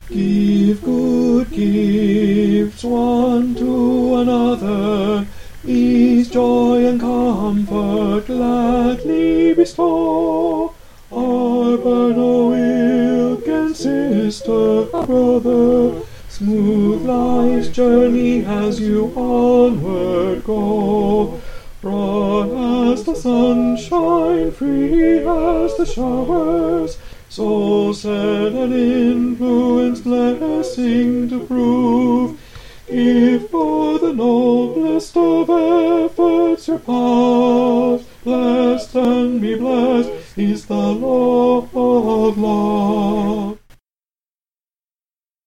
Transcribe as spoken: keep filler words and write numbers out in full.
Give good gifts one to another, ease, joy, and comfort gladly bestow. Harbor no ill against sister or brother, smooth life's journey as you onward go. Broad as the sunshine, free as the showers, so send an influence blessing to prove. If for the noblest of efforts your path, blessed and be blessed is the Lord of love.